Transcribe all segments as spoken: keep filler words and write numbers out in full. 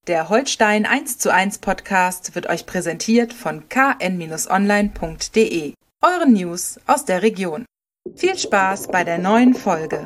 Der Holstein eins zu eins Podcast wird euch präsentiert von k n online punkt d e, euren News aus der Region. Viel Spaß bei der neuen Folge.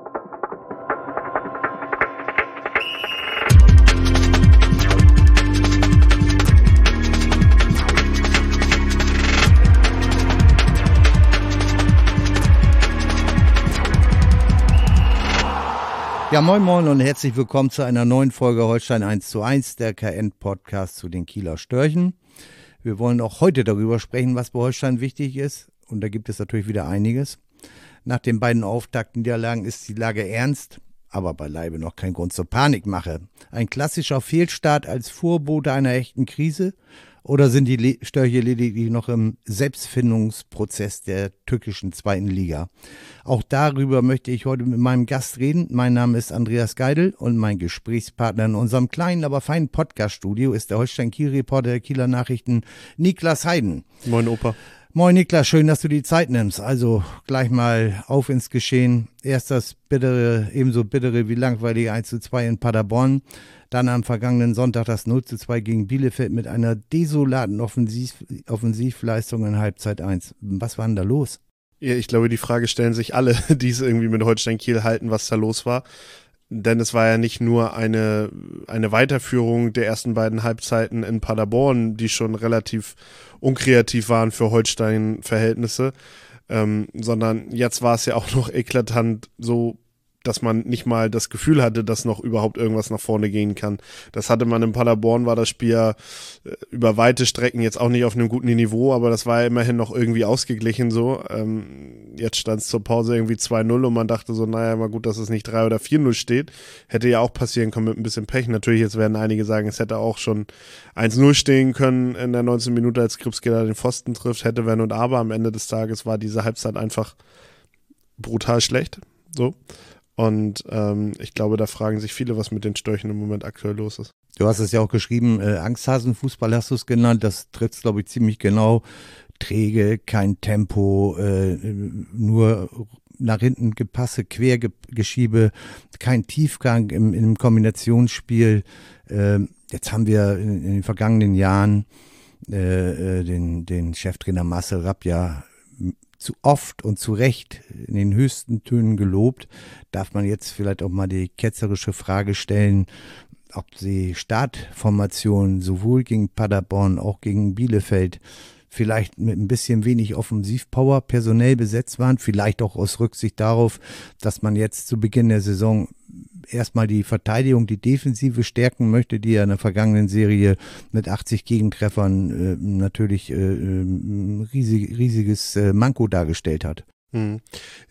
Ja, moin moin und herzlich willkommen zu einer neuen Folge Holstein eins zu eins, der K N-Podcast zu den Kieler Störchen. Wir wollen auch heute darüber sprechen, was bei Holstein wichtig ist, und da gibt es natürlich wieder einiges. Nach den beiden Auftaktniederlagen ist die Lage ernst, aber beileibe noch kein Grund zur Panikmache. Ein klassischer Fehlstart als Vorbote einer echten Krise? Oder sind die Le- Störche lediglich noch im Selbstfindungsprozess der türkischen zweiten Liga? Auch darüber möchte ich heute mit meinem Gast reden. Mein Name ist Andreas Geidel und mein Gesprächspartner in unserem kleinen, aber feinen Podcast-Studio ist der Holstein-Kiel-Reporter der Kieler Nachrichten, Niklas Heiden. Moin Opa. Moin Niklas, schön, dass du die Zeit nimmst. Also gleich mal auf ins Geschehen. Erst das bittere, ebenso bittere wie langweilige eins zu zwei in Paderborn. Dann am vergangenen Sonntag das null zu zwei gegen Bielefeld mit einer desolaten Offensiv- Offensivleistung in Halbzeit eins. Was war denn da los? Ja, ich glaube, die Frage stellen sich alle, die es irgendwie mit Holstein Kiel halten, was da los war. Denn es war ja nicht nur eine, eine Weiterführung der ersten beiden Halbzeiten in Paderborn, die schon relativ unkreativ waren für Holstein-Verhältnisse, ähm, sondern jetzt war es ja auch noch eklatant so, dass man nicht mal das Gefühl hatte, dass noch überhaupt irgendwas nach vorne gehen kann. Das hatte man in Paderborn, war das Spiel ja über weite Strecken jetzt auch nicht auf einem guten Niveau, aber das war ja immerhin noch irgendwie ausgeglichen so. Ähm, jetzt stand es zur Pause irgendwie zwei null und man dachte so, naja, mal gut, dass es nicht drei oder vier null steht. Hätte ja auch passieren können mit ein bisschen Pech. Natürlich, jetzt werden einige sagen, es hätte auch schon eins null stehen können in der neunzehnten Minute, als Kripske da den Pfosten trifft, hätte, wenn und aber. Am Ende des Tages war diese Halbzeit einfach brutal schlecht. So. Und ähm, ich glaube, da fragen sich viele, was mit den Störchen im Moment aktuell los ist. Du hast es ja auch geschrieben, äh, Angsthasenfußball hast du es genannt, das trifft es, glaube ich, ziemlich genau. Träge, kein Tempo, äh, nur nach hinten Gepasse, Quergeschiebe, kein Tiefgang im, im Kombinationsspiel. Äh, jetzt haben wir in, in den vergangenen Jahren äh, den, den Cheftrainer Marcel Rapp ja zu oft und zu Recht in den höchsten Tönen gelobt. Darf man jetzt vielleicht auch mal die ketzerische Frage stellen, ob die Startformationen sowohl gegen Paderborn, auch gegen Bielefeld vielleicht mit ein bisschen wenig Offensivpower personell besetzt waren, vielleicht auch aus Rücksicht darauf, dass man jetzt zu Beginn der Saison erstmal die Verteidigung, die Defensive stärken möchte, die ja in der vergangenen Serie mit achtzig Gegentreffern äh, natürlich äh, ein riesig, riesiges äh, Manko dargestellt hat. Hm.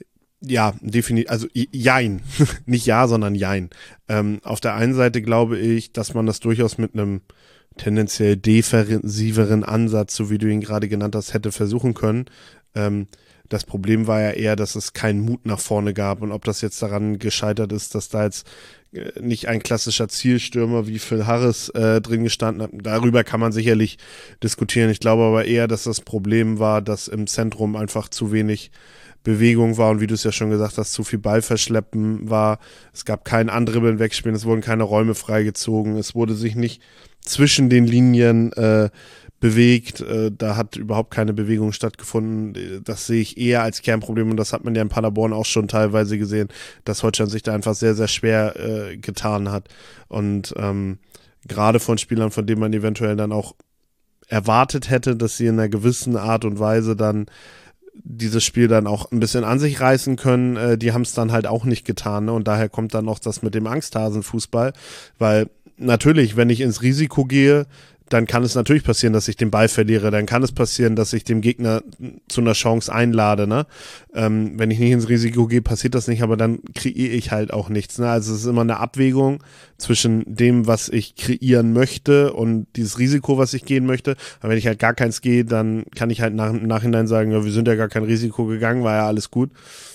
Ja, definitiv, also jein, nicht ja, sondern jein. Ähm, auf der einen Seite glaube ich, dass man das durchaus mit einem tendenziell defensiveren Ansatz, so wie du ihn gerade genannt hast, hätte versuchen können. Ähm, das Problem war ja eher, dass es keinen Mut nach vorne gab, und ob das jetzt daran gescheitert ist, dass da jetzt äh, nicht ein klassischer Zielstürmer wie Phil Harris äh, drin gestanden hat, darüber kann man sicherlich diskutieren. Ich glaube aber eher, dass das Problem war, dass im Zentrum einfach zu wenig Bewegung war und wie du es ja schon gesagt hast, zu viel Ballverschleppen war. Es gab kein Andribbeln wegspielen, es wurden keine Räume freigezogen, es wurde sich nicht zwischen den Linien äh, bewegt, äh, da hat überhaupt keine Bewegung stattgefunden. Das sehe ich eher als Kernproblem, und das hat man ja in Paderborn auch schon teilweise gesehen, dass Holstein sich da einfach sehr, sehr schwer äh, getan hat. Und ähm, gerade von Spielern, von denen man eventuell dann auch erwartet hätte, dass sie in einer gewissen Art und Weise dann dieses Spiel dann auch ein bisschen an sich reißen können, äh, die haben es dann halt auch nicht getan, ne? Und daher kommt dann noch das mit dem Angsthasenfußball, weil natürlich, wenn ich ins Risiko gehe, dann kann es natürlich passieren, dass ich den Ball verliere, dann kann es passieren, dass ich dem Gegner zu einer Chance einlade, ne? Ähm, wenn ich nicht ins Risiko gehe, passiert das nicht, aber dann kreiere ich halt auch nichts, ne? Also es ist immer eine Abwägung zwischen dem, was ich kreieren möchte, und dieses Risiko, was ich gehen möchte. Aber wenn ich halt gar keins gehe, dann kann ich halt nach, im Nachhinein sagen, ja, wir sind ja gar kein Risiko gegangen, war ja alles gut.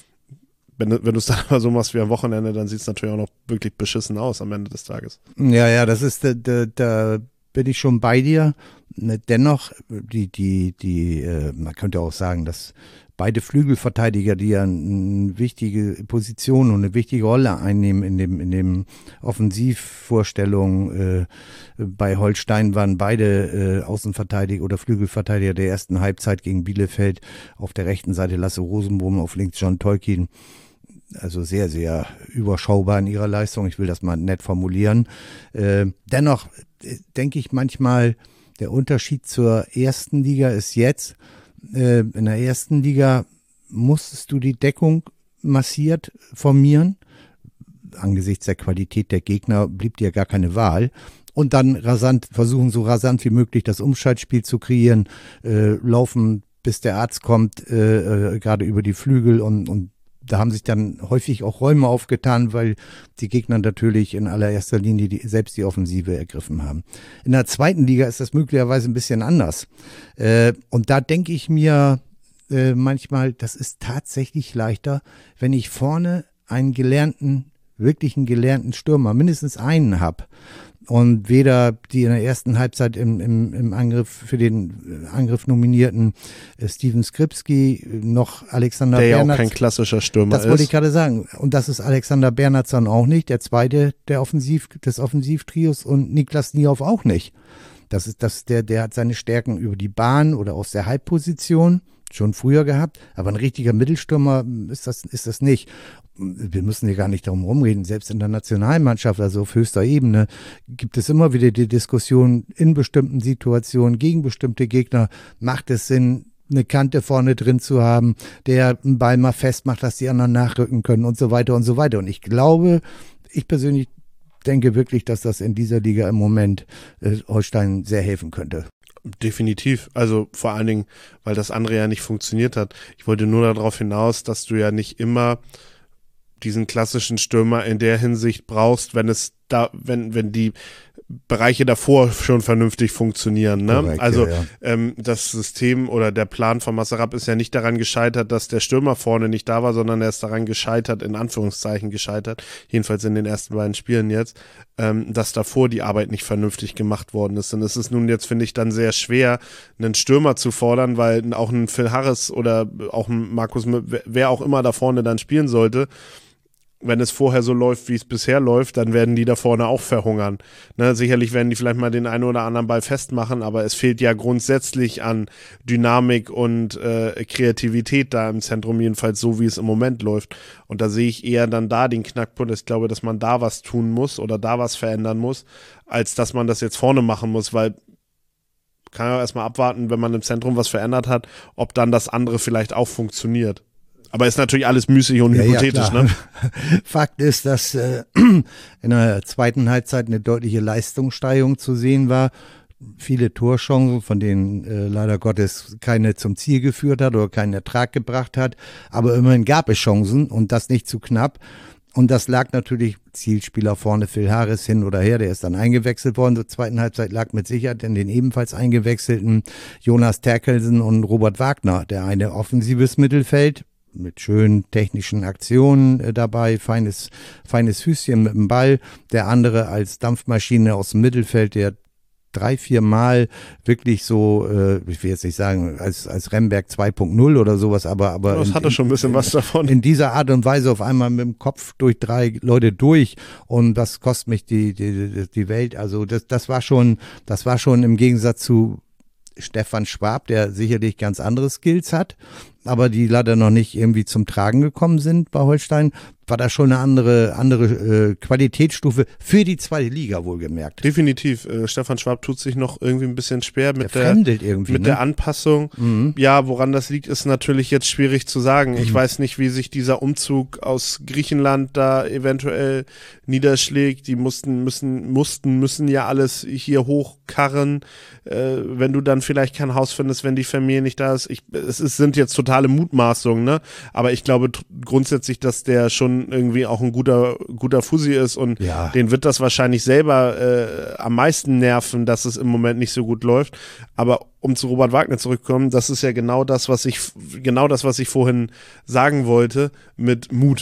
Wenn, wenn du es dann aber so machst wie am Wochenende, dann sieht es natürlich auch noch wirklich beschissen aus am Ende des Tages. Ja, ja, das ist der, der, der bin ich schon bei dir. Dennoch, die, die, die, äh, man könnte auch sagen, dass beide Flügelverteidiger, die ja eine wichtige Position und eine wichtige Rolle einnehmen in dem, in dem Offensivvorstellung äh, bei Holstein, waren beide äh, Außenverteidiger oder Flügelverteidiger der ersten Halbzeit gegen Bielefeld. Auf der rechten Seite Lasse Rosenbohm, auf links John Tolkien. Also sehr, sehr überschaubar in ihrer Leistung. Ich will das mal nett formulieren. Äh, dennoch äh, denke ich manchmal, der Unterschied zur ersten Liga ist jetzt, äh, in der ersten Liga musstest du die Deckung massiert formieren. Angesichts der Qualität der Gegner blieb dir gar keine Wahl. Und dann rasant versuchen, so rasant wie möglich das Umschaltspiel zu kreieren, äh, laufen, bis der Arzt kommt, äh, äh, gerade über die Flügel und, und da haben sich dann häufig auch Räume aufgetan, weil die Gegner natürlich in allererster Linie die, selbst die Offensive ergriffen haben. In der zweiten Liga ist das möglicherweise ein bisschen anders. Äh, und da denke ich mir äh, manchmal, das ist tatsächlich leichter, wenn ich vorne einen gelernten, wirklich einen gelernten Stürmer, mindestens einen habe. Und weder die in der ersten Halbzeit im, im, im Angriff für den Angriff nominierten äh, Steven Skripski noch Alexander der Bernhardsson. Der ja auch kein klassischer Stürmer ist. Das wollte ich gerade sagen. Und das ist Alexander Bernhardsson auch nicht, der zweite der Offensiv, des Offensivtrios und Niklas Niehoff auch nicht. Das ist das, der, der hat seine Stärken über die Bahn oder aus der Halbposition schon früher gehabt, aber ein richtiger Mittelstürmer ist das, ist das nicht. Wir müssen hier gar nicht darum rumreden, selbst in der Nationalmannschaft, also auf höchster Ebene, gibt es immer wieder die Diskussion in bestimmten Situationen gegen bestimmte Gegner, macht es Sinn, eine Kante vorne drin zu haben, der einen Ball mal festmacht, dass die anderen nachrücken können und so weiter und so weiter. Und ich glaube, ich persönlich denke wirklich, dass das in dieser Liga im Moment äh, Holstein sehr helfen könnte. Definitiv, also vor allen Dingen, weil das andere ja nicht funktioniert hat. Ich wollte nur darauf hinaus, dass du ja nicht immer diesen klassischen Stürmer in der Hinsicht brauchst, wenn es da, wenn, wenn die Bereiche davor schon vernünftig funktionieren. Ne? Korrekt, also ja, ja. Ähm, das System oder der Plan von Masarab ist ja nicht daran gescheitert, dass der Stürmer vorne nicht da war, sondern er ist daran gescheitert, in Anführungszeichen gescheitert, jedenfalls in den ersten beiden Spielen jetzt, ähm, dass davor die Arbeit nicht vernünftig gemacht worden ist. Und es ist nun jetzt, finde ich, dann sehr schwer, einen Stürmer zu fordern, weil auch ein Phil Harris oder auch ein Markus, wer auch immer da vorne dann spielen sollte, wenn es vorher so läuft, wie es bisher läuft, dann werden die da vorne auch verhungern. Ne, sicherlich werden die vielleicht mal den einen oder anderen Ball festmachen, aber es fehlt ja grundsätzlich an Dynamik und äh, Kreativität da im Zentrum, jedenfalls so, wie es im Moment läuft. Und da sehe ich eher dann da den Knackpunkt. Ich glaube, dass man da was tun muss oder da was verändern muss, als dass man das jetzt vorne machen muss, weil kann ja erstmal abwarten, wenn man im Zentrum was verändert hat, ob dann das andere vielleicht auch funktioniert. Aber ist natürlich alles müßig und ja, hypothetisch, ja, ne? Fakt ist, dass äh, in der zweiten Halbzeit eine deutliche Leistungssteigerung zu sehen war. Viele Torchancen, von denen äh, leider Gottes keine zum Ziel geführt hat oder keinen Ertrag gebracht hat. Aber immerhin gab es Chancen und das nicht zu knapp. Und das lag natürlich, Zielspieler vorne, Phil Harris hin oder her, der ist dann eingewechselt worden. Zur zweiten Halbzeit lag mit Sicherheit in den ebenfalls eingewechselten Jonas Terkelsen und Robert Wagner. Der eine offensives Mittelfeld mit schönen technischen Aktionen äh, dabei, feines, feines Füßchen mit dem Ball. Der andere als Dampfmaschine aus dem Mittelfeld, der drei, vier Mal wirklich so, äh, ich will jetzt nicht sagen, als, als Remberg zwei Punkt null oder sowas, aber, aber das in, hatte schon ein bisschen in, was davon. In dieser Art und Weise auf einmal mit dem Kopf durch drei Leute durch und das kostet mich die, die, die Welt. Also das, das war schon, das war schon im Gegensatz zu Stefan Schwab, der sicherlich ganz andere Skills hat, aber die leider noch nicht irgendwie zum Tragen gekommen sind bei Holstein, war da schon eine andere, andere äh, Qualitätsstufe für die zweite Liga wohlgemerkt. Definitiv. Äh, Stefan Schwab tut sich noch irgendwie ein bisschen schwer mit der, der, irgendwie, mit ne? der Anpassung. Mhm. Ja, woran das liegt, ist natürlich jetzt schwierig zu sagen. Mhm. Ich weiß nicht, wie sich dieser Umzug aus Griechenland da eventuell niederschlägt. Die mussten, müssen, mussten, müssen ja alles hier hochkarren. Äh, wenn du dann vielleicht kein Haus findest, wenn die Familie nicht da ist. Ich, es ist, sind jetzt totale Mutmaßungen, ne? Aber ich glaube t- grundsätzlich, dass der schon irgendwie auch ein guter, guter Fussi ist und ja. Den wird das wahrscheinlich selber äh, am meisten nerven, dass es im Moment nicht so gut läuft. Aber um zu Robert Wagner zurückzukommen, das ist ja genau das, was ich, genau das, was ich vorhin sagen wollte, mit Mut.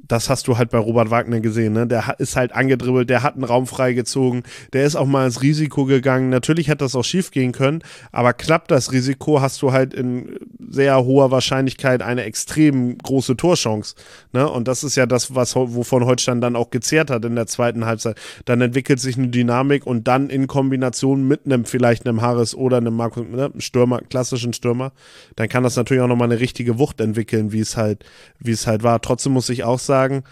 das hast du halt bei Robert Wagner gesehen, ne? Der ist halt angedribbelt, der hat einen Raum freigezogen, der ist auch mal ins Risiko gegangen. Natürlich hätte das auch schief gehen können, aber klappt das Risiko, hast du halt in sehr hoher Wahrscheinlichkeit eine extrem große Torchance, ne? Und das ist ja das, was wovon Holstein dann auch gezehrt hat in der zweiten Halbzeit. Dann entwickelt sich eine Dynamik und dann in Kombination mit einem vielleicht einem Harris oder einem Markus, ne, Stürmer, klassischen Stürmer, dann kann das natürlich auch nochmal eine richtige Wucht entwickeln, wie es halt, wie es halt war. Trotzdem muss ich auch sagen, sagen,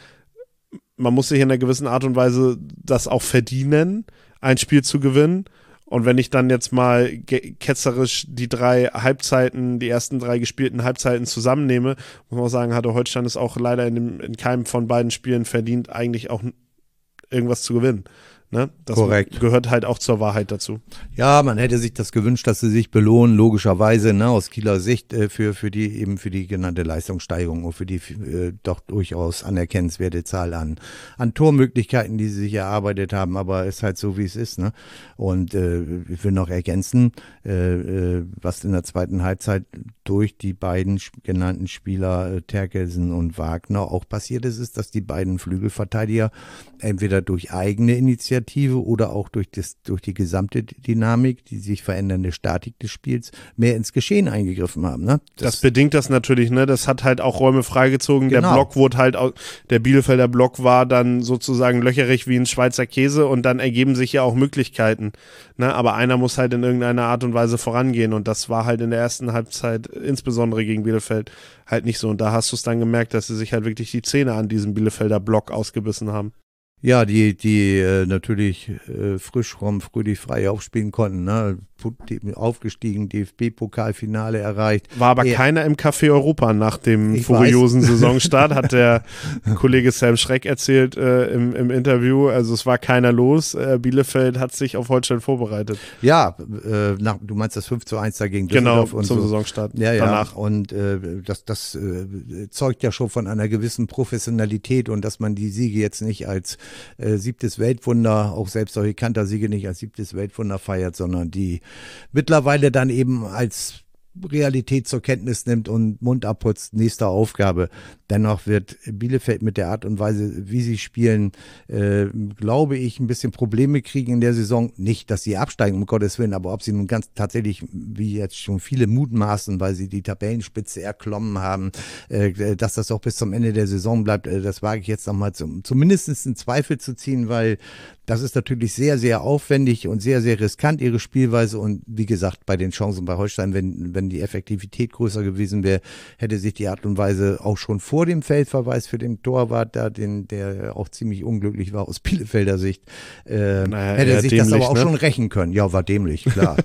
man muss sich in einer gewissen Art und Weise das auch verdienen, ein Spiel zu gewinnen. Und wenn ich dann jetzt mal ketzerisch die drei Halbzeiten, die ersten drei gespielten Halbzeiten zusammennehme, muss man auch sagen, hatte Holstein es auch leider in, dem, in keinem von beiden Spielen verdient, eigentlich auch irgendwas zu gewinnen. Ne? Das Korrekt. Gehört halt auch zur Wahrheit dazu. Ja, man hätte sich das gewünscht, dass sie sich belohnen, logischerweise, ne, aus Kieler Sicht, äh, für, für die, eben für die genannte Leistungssteigerung und für die äh, doch durchaus anerkennenswerte Zahl an, an Tormöglichkeiten, die sie sich erarbeitet haben, aber ist halt so, wie es ist, ne. Und äh, ich will noch ergänzen, äh, äh, was in der zweiten Halbzeit durch die beiden genannten Spieler, äh, Terkelsen und Wagner, auch passiert ist, ist, dass die beiden Flügelverteidiger entweder durch eigene Initiative oder auch durch, das, durch die gesamte Dynamik, die sich verändernde Statik des Spiels, mehr ins Geschehen eingegriffen haben. Ne? Das, das bedingt das natürlich, ne? Das hat halt auch Räume freigezogen. Genau. Der Block wurde halt, der Bielefelder Block war dann sozusagen löcherig wie ein Schweizer Käse und dann ergeben sich ja auch Möglichkeiten. Ne? Aber einer muss halt in irgendeiner Art und Weise vorangehen und das war halt in der ersten Halbzeit, insbesondere gegen Bielefeld, halt nicht so. Und da hast du es dann gemerkt, dass sie sich halt wirklich die Zähne an diesem Bielefelder Block ausgebissen haben. Ja, die, die äh, natürlich äh, frisch rum, fröhlich frei aufspielen konnten, ne? Aufgestiegen, D F B-Pokalfinale erreicht. War aber ja. keiner im Café Europa nach dem Ich furiosen weiß. Saisonstart, hat der Kollege Sam Schreck erzählt äh, im, im Interview. Also es war keiner los. Äh, Bielefeld hat sich auf Holstein vorbereitet. Ja, äh, nach, du meinst das fünf zu eins dagegen Düsseldorf. Genau, und zum so. Saisonstart. Ja, ja. Danach. Und äh, das, das äh, zeugt ja schon von einer gewissen Professionalität und dass man die Siege jetzt nicht als äh, siebtes Weltwunder, auch selbst solche Kantersiege nicht als siebtes Weltwunder feiert, sondern die mittlerweile dann eben als Realität zur Kenntnis nimmt und Mund abputzt, nächste Aufgabe. Dennoch wird Bielefeld mit der Art und Weise, wie sie spielen, äh, glaube ich, ein bisschen Probleme kriegen in der Saison. Nicht, dass sie absteigen, um Gottes Willen, aber ob sie nun ganz tatsächlich, wie jetzt schon viele mutmaßen, weil sie die Tabellenspitze erklommen haben, äh, dass das auch bis zum Ende der Saison bleibt, äh, das wage ich jetzt nochmal zum, zumindest in Zweifel zu ziehen, weil das ist natürlich sehr, sehr aufwendig und sehr, sehr riskant, ihre Spielweise. Und wie gesagt, bei den Chancen bei Holstein, wenn, wenn die Effektivität größer gewesen wäre, hätte sich die Art und Weise auch schon vor dem Feldverweis für den Torwart, da, den, der auch ziemlich unglücklich war aus Bielefelder Sicht, äh, naja, hätte sich dämlich, das aber auch ne? schon rächen können. Ja, war dämlich, klar.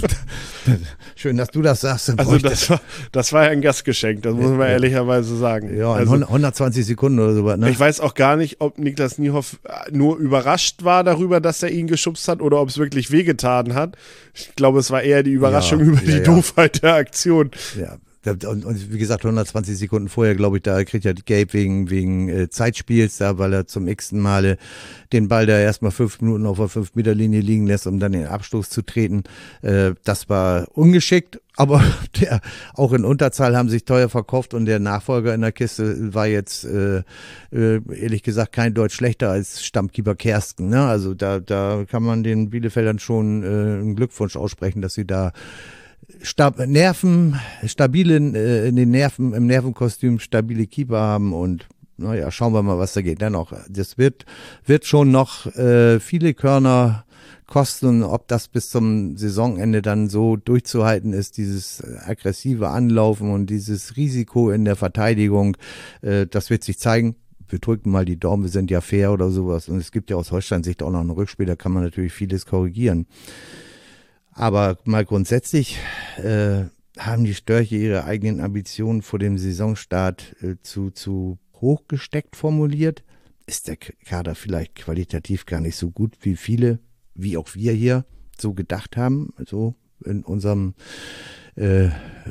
Schön, dass du das sagst. Also das war, das war ja ein Gastgeschenk, das muss man ja. ehrlicherweise sagen. Ja, also, hundertzwanzig Sekunden oder so was. Ne? Ich weiß auch gar nicht, ob Niklas Niehoff nur überrascht war darüber, dass er ihn geschubst hat oder ob es wirklich wehgetan hat. Ich glaube, es war eher die Überraschung ja, über ja, die ja. Doofheit der Aktion. Ja. Und, und wie gesagt, hundertzwanzig Sekunden vorher, glaube ich, da kriegt er Gelb wegen, wegen äh, Zeitspiels, da, weil er zum x-ten Male den Ball da erstmal fünf Minuten auf der fünf Meter Linie liegen lässt, um dann den Abstoß zu treten. Äh, das war ungeschickt, aber der, auch in Unterzahl haben sich teuer verkauft und der Nachfolger in der Kiste war jetzt, äh, äh, ehrlich gesagt, kein Deut schlechter als Stammkeeper Kersten. Ne? Also da, da kann man den Bielefeldern schon äh, einen Glückwunsch aussprechen, dass sie da Stab Nerven, stabile, äh, in den Nerven, im Nervenkostüm stabile Keeper haben und naja, schauen wir mal, was da geht. Dennoch, das wird, wird schon noch äh, viele Körner kosten, ob das bis zum Saisonende dann so durchzuhalten ist, dieses aggressive Anlaufen und dieses Risiko in der Verteidigung, äh, das wird sich zeigen. Wir drücken mal die Daumen, wir sind ja fair oder sowas und es gibt ja aus Holstein-Sicht auch noch ein Rückspiel, da kann man natürlich vieles korrigieren. Aber mal grundsätzlich äh, haben die Störche ihre eigenen Ambitionen vor dem Saisonstart äh, zu, zu hoch gesteckt formuliert. Ist der Kader vielleicht qualitativ gar nicht so gut, wie viele, wie auch wir hier so gedacht haben, so in unserem äh,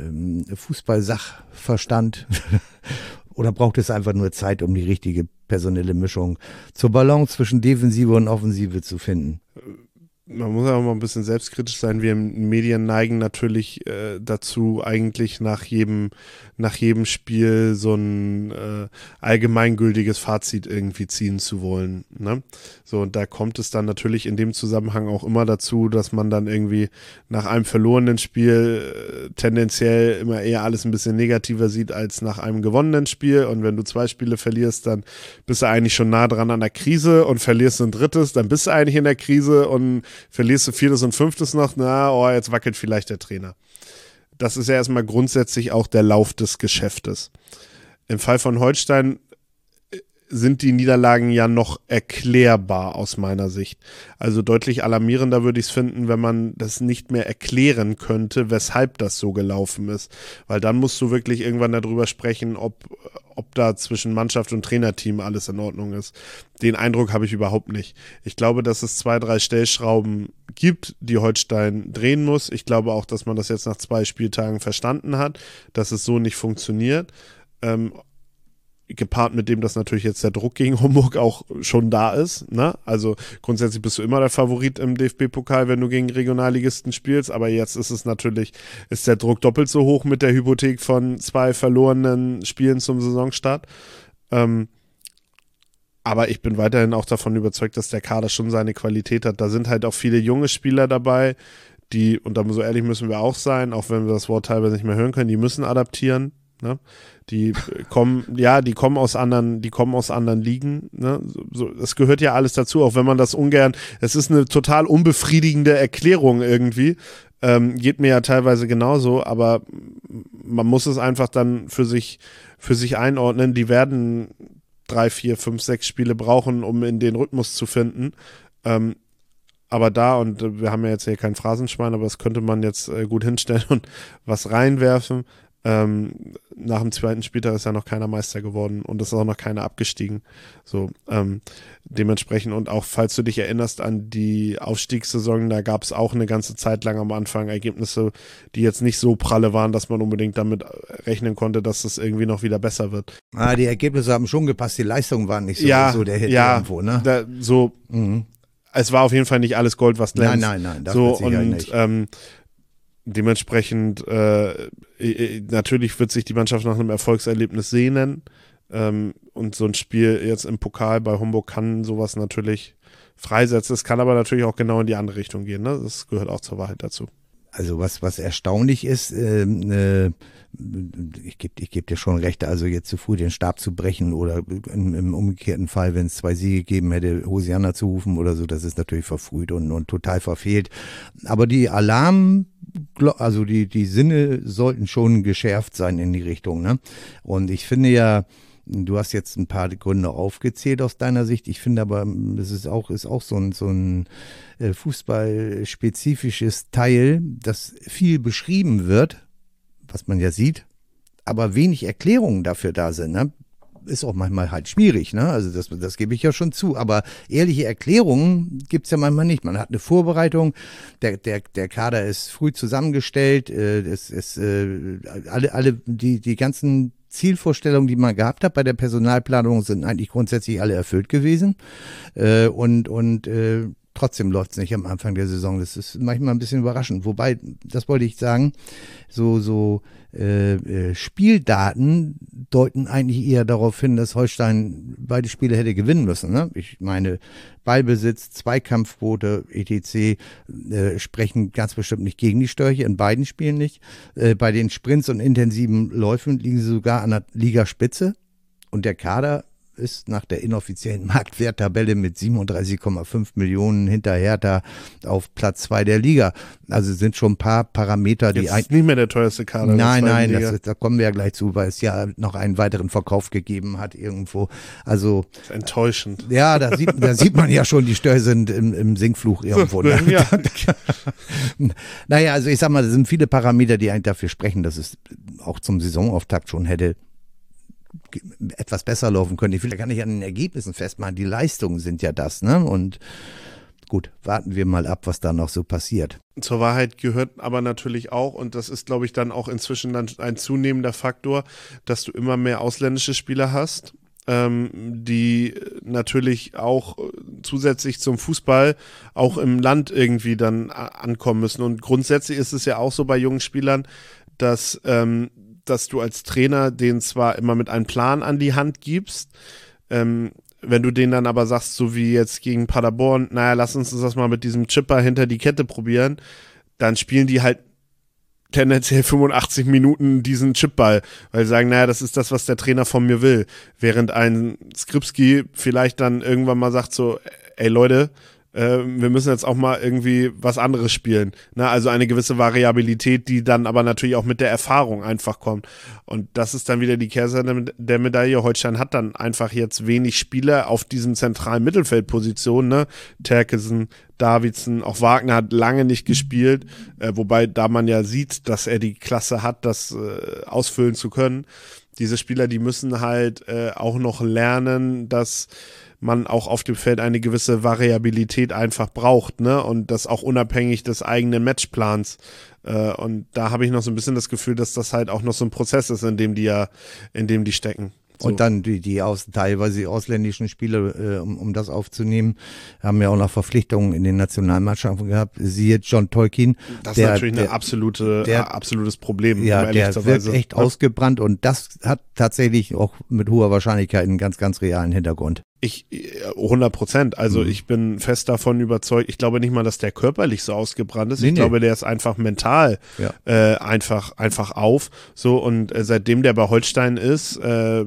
Fußballsachverstand? Oder braucht es einfach nur Zeit, um die richtige personelle Mischung zur Balance zwischen Defensive und Offensive zu finden? man muss auch mal ein bisschen selbstkritisch sein. Wir Medien neigen natürlich äh, dazu, eigentlich nach jedem, nach jedem Spiel so ein äh, allgemeingültiges Fazit irgendwie ziehen zu wollen. Ne? So, und da kommt es dann natürlich in dem Zusammenhang auch immer dazu, dass man dann irgendwie nach einem verlorenen Spiel äh, tendenziell immer eher alles ein bisschen negativer sieht als nach einem gewonnenen Spiel. Und wenn du zwei Spiele verlierst, dann bist du eigentlich schon nah dran an der Krise, und verlierst du ein drittes, dann bist du eigentlich in der Krise, und verlierst du viertes und fünftes noch, na, oh, jetzt wackelt vielleicht der Trainer. Das ist ja erstmal grundsätzlich auch der Lauf des Geschäftes. Im Fall von Holstein sind die Niederlagen ja noch erklärbar aus meiner Sicht. Also deutlich alarmierender würde ich es finden, wenn man das nicht mehr erklären könnte, weshalb das so gelaufen ist. Weil dann musst du wirklich irgendwann darüber sprechen, ob, ob da zwischen Mannschaft und Trainerteam alles in Ordnung ist. Den Eindruck habe ich überhaupt nicht. Ich glaube, dass es zwei, drei Stellschrauben gibt, die Holstein drehen muss. Ich glaube auch, dass man das jetzt nach zwei Spieltagen verstanden hat, dass es so nicht funktioniert. Ähm, gepaart mit dem, dass natürlich jetzt der Druck gegen Homburg auch schon da ist. Ne? Also grundsätzlich bist du immer der Favorit im D F B-Pokal, wenn du gegen Regionalligisten spielst, aber jetzt ist es natürlich, ist der Druck doppelt so hoch mit der Hypothek von zwei verlorenen Spielen zum Saisonstart. Ähm, aber ich bin weiterhin auch davon überzeugt, dass der Kader schon seine Qualität hat. Da sind halt auch viele junge Spieler dabei, die, und da so ehrlich müssen wir auch sein, auch wenn wir das Wort teilweise nicht mehr hören können, die müssen adaptieren. Ne? Die kommen, ja, die kommen aus anderen, die kommen aus anderen Ligen. Ne? So, das gehört ja alles dazu, auch wenn man das ungern, es ist eine total unbefriedigende Erklärung irgendwie. Ähm, geht mir ja teilweise genauso, aber man muss es einfach dann für sich, für sich einordnen. Die werden drei, vier, fünf, sechs Spiele brauchen, um in den Rhythmus zu finden. Ähm, aber da, und wir haben ja jetzt hier kein Phrasenschwein, aber das könnte man jetzt äh, gut hinstellen und was reinwerfen. Ähm, nach dem zweiten Spieltag ist ja noch keiner Meister geworden, und es ist auch noch keiner abgestiegen. So, ähm, dementsprechend, und auch falls du dich erinnerst an die Aufstiegssaison, da gab es auch eine ganze Zeit lang am Anfang Ergebnisse, die jetzt nicht so pralle waren, dass man unbedingt damit rechnen konnte, dass es irgendwie noch wieder besser wird. Ah, die Ergebnisse haben schon gepasst, die Leistungen waren nicht so, ja, so der Hit ja, irgendwo, ne? Da, so, mhm. Es war auf jeden Fall nicht alles Gold, was glänzt. Nein, nein, nein, das so, wird sicher und, nicht. Ähm, dementsprechend, äh, natürlich wird sich die Mannschaft nach einem Erfolgserlebnis sehnen, ähm, und so ein Spiel jetzt im Pokal bei Homburg kann sowas natürlich freisetzen. Es kann aber natürlich auch genau in die andere Richtung gehen. Ne? Das gehört auch zur Wahrheit dazu. Also was, was erstaunlich ist, äh, äh, ich gebe ich geb dir schon recht, also jetzt zu früh den Stab zu brechen oder im, im umgekehrten Fall, wenn es zwei Siege gegeben hätte, Hosianna zu rufen oder so, das ist natürlich verfrüht und, und total verfehlt. Aber die Alarm, also die, die Sinne sollten schon geschärft sein in die Richtung, ne? Und ich finde ja, du hast jetzt ein paar Gründe aufgezählt aus deiner Sicht. Ich finde aber, es ist auch, ist auch so ein, so ein fußballspezifisches Teil, das viel beschrieben wird, was man ja sieht, aber wenig Erklärungen dafür da sind. Ne? Ist auch manchmal halt schwierig, ne? Also das, das gebe ich ja schon zu. Aber ehrliche Erklärungen gibt es ja manchmal nicht. Man hat eine Vorbereitung, der, der, der Kader ist früh zusammengestellt, äh, es ist äh, alle, alle die, die ganzen Zielvorstellungen, die man gehabt hat bei der Personalplanung, sind eigentlich grundsätzlich alle erfüllt gewesen. Äh, und und äh, trotzdem läuft es nicht am Anfang der Saison. Das ist manchmal ein bisschen überraschend. Wobei, das wollte ich sagen, so, so äh, äh, Spieldaten deuten eigentlich eher darauf hin, dass Holstein beide Spiele hätte gewinnen müssen. Ne? Ich meine, Ballbesitz, Zweikampfquote, et cetera äh, sprechen ganz bestimmt nicht gegen die Störche, in beiden Spielen nicht. Äh, bei den Sprints und intensiven Läufen liegen sie sogar an der Ligaspitze. Und der Kader ist nach der inoffiziellen Marktwerttabelle mit siebenunddreißig Komma fünf Millionen hinter Hertha auf Platz zwei der Liga. Also sind schon ein paar Parameter, die... Jetzt ist nicht mehr der teuerste Kader. Nein, nein, das, da kommen wir ja gleich zu, weil es ja noch einen weiteren Verkauf gegeben hat irgendwo. Also... Das ist enttäuschend. Ja, da sieht, da sieht man ja schon, die Störche sind im, im Sinkfluch irgendwo. Ne? Ja. Naja, also ich sag mal, das sind viele Parameter, die eigentlich dafür sprechen, dass es auch zum Saisonauftakt schon hätte etwas besser laufen können. Ich will ja gar nicht an den Ergebnissen festmachen. Die Leistungen sind ja das, ne? Und gut, warten wir mal ab, was da noch so passiert. Zur Wahrheit gehört aber natürlich auch, und das ist, glaube ich, dann auch inzwischen dann ein zunehmender Faktor, dass du immer mehr ausländische Spieler hast. ähm, die natürlich auch zusätzlich zum Fußball auch im Land irgendwie dann ankommen müssen. Und grundsätzlich ist es ja auch so bei jungen Spielern, dass, ähm, dass du als Trainer denen zwar immer mit einem Plan an die Hand gibst, ähm, wenn du denen dann aber sagst, so wie jetzt gegen Paderborn, naja, lass uns das mal mit diesem Chipper hinter die Kette probieren, dann spielen die halt tendenziell fünfundachtzig Minuten diesen Chipball, weil sie sagen, naja, das ist das, was der Trainer von mir will. Während ein Skripski vielleicht dann irgendwann mal sagt so, ey Leute, äh, wir müssen jetzt auch mal irgendwie was anderes spielen. Ne? Also eine gewisse Variabilität, die dann aber natürlich auch mit der Erfahrung einfach kommt. Und das ist dann wieder die Kehrseite der Medaille. Holstein hat dann einfach jetzt wenig Spieler auf diesen zentralen Mittelfeldpositionen, ne? Terkesen, Davidsen, auch Wagner hat lange nicht gespielt, äh, wobei da man ja sieht, dass er die Klasse hat, das äh, ausfüllen zu können. Diese Spieler, die müssen halt äh, auch noch lernen, dass man auch auf dem Feld eine gewisse Variabilität einfach braucht, ne? Und das auch unabhängig des eigenen Matchplans. Äh, und da habe ich noch so ein bisschen das Gefühl, dass das halt auch noch so ein Prozess ist, in dem die ja, in dem die stecken. So. Und dann die, die aus, teilweise die ausländischen Spieler, äh, um, um das aufzunehmen, haben ja auch noch Verpflichtungen in den Nationalmannschaften gehabt. Siehe John Tolkien. Das der, ist natürlich ein der, absolute, der, absolutes Problem. Ja, um der wird echt ausgebrannt und das hat tatsächlich auch mit hoher Wahrscheinlichkeit einen ganz, ganz realen Hintergrund. Ich, hundert Prozent. Also mhm. ich bin fest davon überzeugt. Ich glaube nicht mal, dass der körperlich so ausgebrannt ist. Nee, ich nee. glaube, der ist einfach mental ja. äh, einfach, einfach auf. So, und äh, seitdem der bei Holstein ist, äh,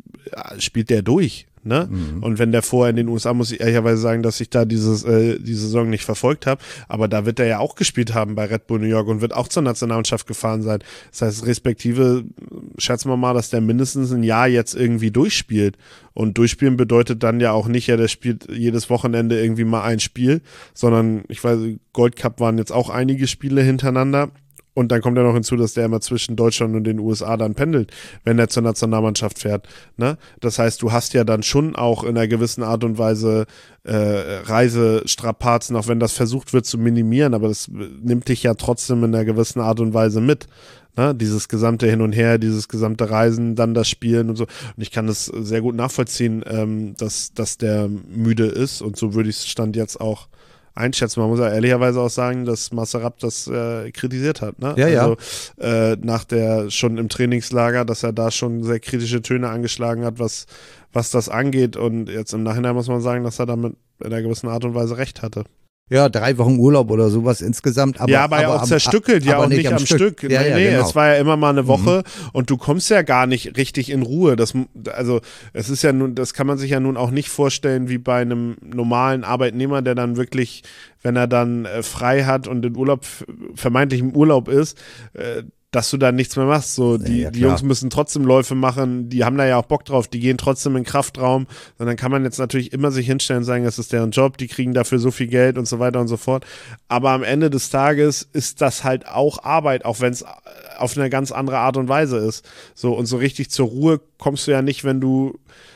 spielt der durch. Ne? Mhm. Und wenn der vorher in den U S A, muss ich ehrlicherweise sagen, dass ich da dieses, äh, die Saison nicht verfolgt habe, aber da wird er ja auch gespielt haben bei Red Bull New York und wird auch zur Nationalmannschaft gefahren sein. Das heißt, respektive schätzen wir mal, dass der mindestens ein Jahr jetzt irgendwie durchspielt. Und durchspielen bedeutet dann ja auch nicht, ja, der spielt jedes Wochenende irgendwie mal ein Spiel, sondern ich weiß, Gold Cup waren jetzt auch einige Spiele hintereinander. Und dann kommt ja noch hinzu, dass der immer zwischen Deutschland und den U S A dann pendelt, wenn er zur Nationalmannschaft fährt. Ne? Das heißt, du hast ja dann schon auch in einer gewissen Art und Weise äh, Reisestrapazen, auch wenn das versucht wird zu minimieren, aber das nimmt dich ja trotzdem in einer gewissen Art und Weise mit. Ne? Dieses gesamte Hin und Her, dieses gesamte Reisen, dann das Spielen und so. Und ich kann das sehr gut nachvollziehen, ähm, dass, dass der müde ist und so würde ich es Stand jetzt auch einschätzen. Man muss ja ehrlicherweise auch sagen, dass Masserab das äh, kritisiert hat. Ne? Ja, also äh, nach der, schon im Trainingslager, dass er da schon sehr kritische Töne angeschlagen hat, was, was das angeht. Und jetzt im Nachhinein muss man sagen, dass er damit in einer gewissen Art und Weise recht hatte. Ja, drei Wochen Urlaub oder sowas insgesamt. Aber, ja, aber, aber ja auch zerstückelt, ja auch nicht, nicht am Stück. Stück. Ja, nee, ja, nee, genau. Es war ja immer mal eine Woche mhm. und du kommst ja gar nicht richtig in Ruhe. Das, also es ist ja nun, das kann man sich ja nun auch nicht vorstellen wie bei einem normalen Arbeitnehmer, der dann wirklich, wenn er dann äh, frei hat und in Urlaub, vermeintlich im Urlaub ist, äh, dass du da nichts mehr machst. So, die, ja, die Jungs müssen trotzdem Läufe machen, die haben da ja auch Bock drauf, die gehen trotzdem in den Kraftraum. Und dann kann man jetzt natürlich immer sich hinstellen und sagen, das ist deren Job, die kriegen dafür so viel Geld und so weiter und so fort. Aber am Ende des Tages ist das halt auch Arbeit, auch wenn es auf eine ganz andere Art und Weise ist. So, und so richtig zur Ruhe kommst du ja nicht, wenn du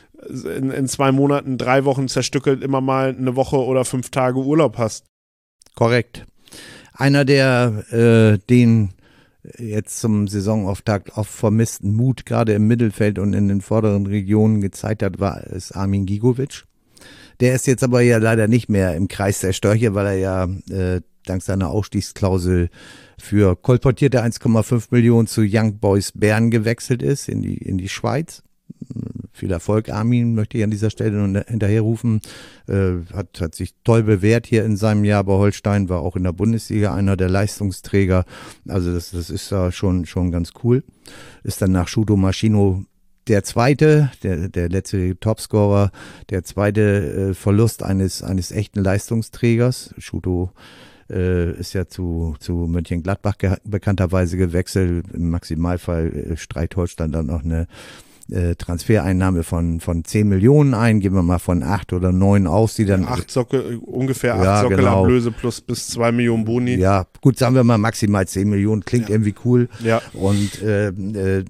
in, in zwei Monaten, drei Wochen zerstückelt immer mal eine Woche oder fünf Tage Urlaub hast. Korrekt. Einer, der äh, den jetzt zum Saisonauftakt auf vermissten Mut gerade im Mittelfeld und in den vorderen Regionen gezeigt hat, war es Armin Gigovic. Der ist jetzt aber ja leider nicht mehr im Kreis der Störche, weil er ja äh, dank seiner Ausstiegsklausel für kolportierte eins Komma fünf Millionen zu Young Boys Bern gewechselt ist in die in die Schweiz. Viel Erfolg, Armin, möchte ich an dieser Stelle nun hinterherrufen. Äh, hat, hat sich toll bewährt hier in seinem Jahr bei Holstein, war auch in der Bundesliga einer der Leistungsträger. Also das, das ist da schon, schon ganz cool. Ist dann nach Shuto Maschino der zweite, der, der letzte Topscorer, der zweite äh, Verlust eines, eines echten Leistungsträgers. Shuto äh, ist ja zu, zu Mönchengladbach ge- bekannterweise gewechselt. Im Maximalfall äh, streicht Holstein dann noch eine Transfereinnahme von von zehn Millionen ein, gehen wir mal von acht oder neun aus, die dann acht Sockel, ungefähr acht ja, Sockelablöse genau. plus bis zwei Millionen Boni. Ja, gut, sagen wir mal maximal zehn Millionen, klingt ja. irgendwie cool. Ja. Und äh, äh,